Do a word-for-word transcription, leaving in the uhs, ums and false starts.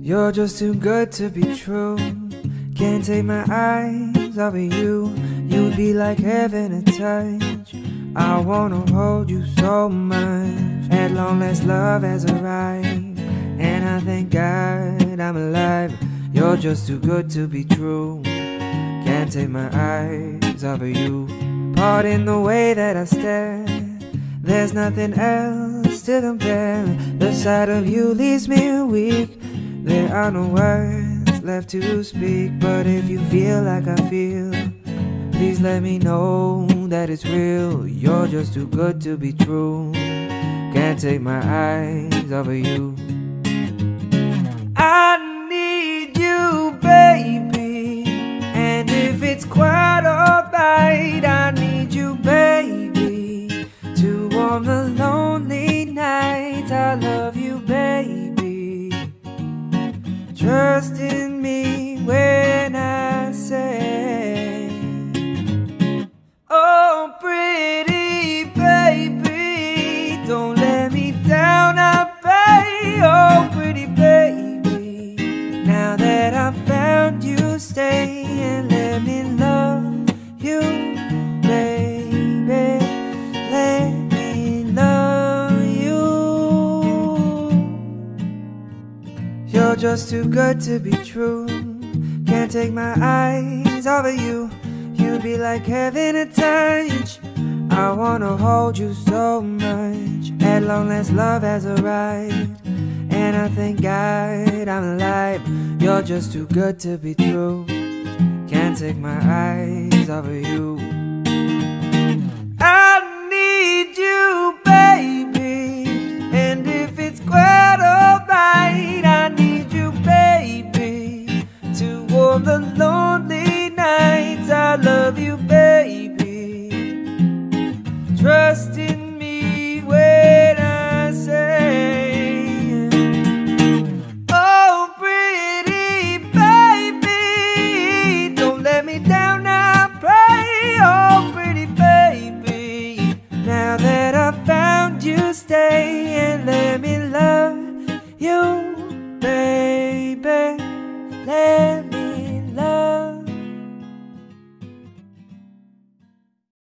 You're just too good to be true. Can't take my eyes off of you. You'd be like heaven to touch. I wanna hold you so much. At long last love has arrived, and I thank God I'm alive. You're just too good to be true. Can't take my eyes off of you. Pardon the way that I stare, there's nothing else to compare. The sight of you leaves me weak. There are no words left to speak. But if you feel like I feel, please let me know that it's real. You're just too good to be true. Can't take my eyes off of you. I need you, baby, and if it's quite alright, I need you, baby, to warm the lonely nights. I love you, baby. Trust in me when I say, oh, pretty baby, don't let me down, I pray. Oh, pretty baby, now that I've found you, stay and let me love you, baby. Let me love you. You're just too good to be true. Can't take my eyes off of you. You'd be like heaven to touch. I wanna hold you so much. At long last love has arrived, and I thank God I'm alive. You're just too good to be true. Can't take my eyes off of you.